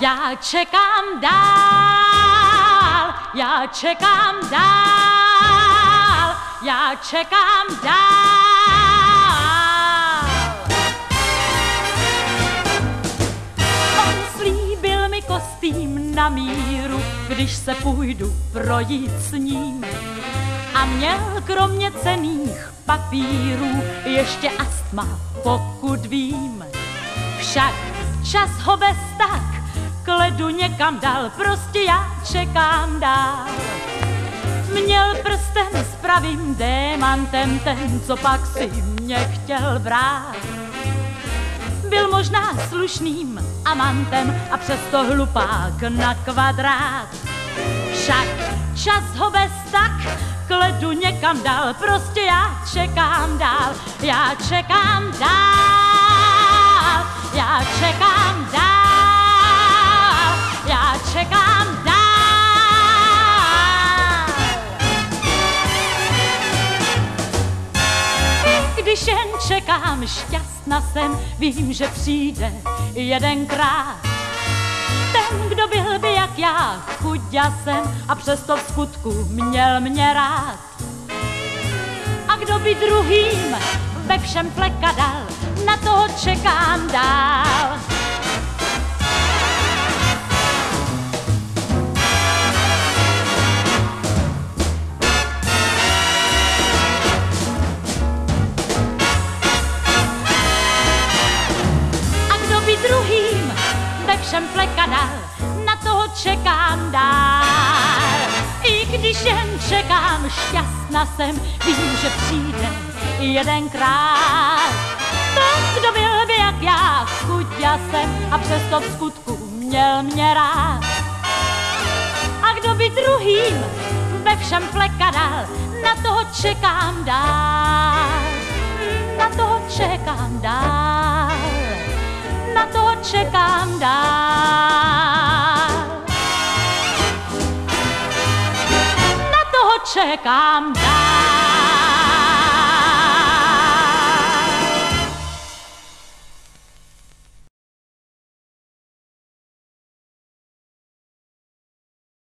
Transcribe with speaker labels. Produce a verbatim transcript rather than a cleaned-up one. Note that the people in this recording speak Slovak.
Speaker 1: Já čekám dál, já čekám dál, já čekám dál. On slíbil mi kostým na míru, když se půjdu projít s ním. A měl kromě cenných papírů ještě astma, pokud vím. Však čas ho bez tak k ledu někam dal, prostě já čekám dál. Měl prsten s pravým démantem, ten, co pak si mě chtěl brát. Byl možná slušným amantem a přesto hlupák na kvadrát. Však čas ho bez tak k ledu někam dal, prostě já čekám dál, já čekám dál, já čekám dál, já čekám dál. I když jen čekám, šťastná jsem, vím, že přijde jedenkrát. Ten, kdo byl by jak já, chudě jsem a přesto v skutku měl mě rád. A kdo by druhým ve všem fleka dal, na toho čekám dál. A kdo by druhým ve všem fleka dal, na toho čekám dál. I když jen čekám, šťastná jsem, vím, že přijde jedenkrát. Ten, kdo byl by jak já, chudě jsem a přesto v skutku měl mě rád. A kdo by druhým ve všem fleka dal, na toho čekám dál. Na toho čekám dál. Na toho čekám dál. Na toho čekám dál.